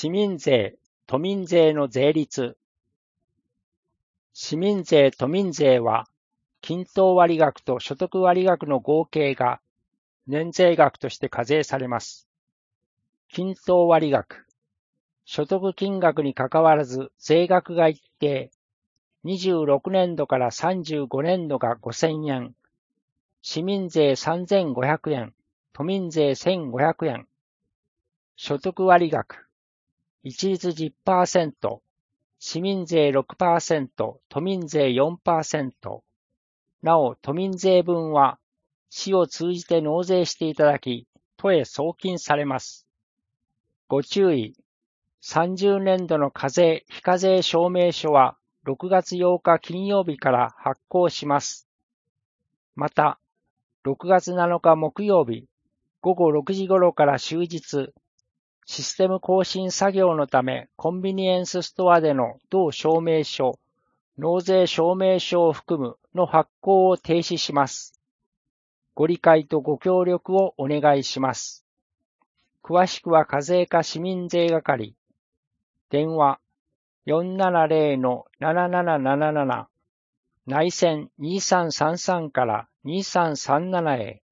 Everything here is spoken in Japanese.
市民税、都民税の税率。市民税・都民税は、均等割額と所得割額の合計が年税額として課税されます。均等割額。所得金額にかかわらず税額が一定。26年度から35年度が5000円。市民税3500円。都民税1500円。所得割額。一律 10%。市民税 6%、都民税 4%。なお、都民税分は、市を通じて納税していただき、都へ送金されます。ご注意。30年度の課税・非課税証明書は、6月8日金曜日から発行します。また、6月7日木曜日、午後6時頃から終日、システム更新作業のため、コンビニエンスストアでの同証明書、納税証明書を含むの発行を停止します。ご理解とご協力をお願いします。詳しくは課税課市民税係。電話 470-7777 内線2333から2337へ。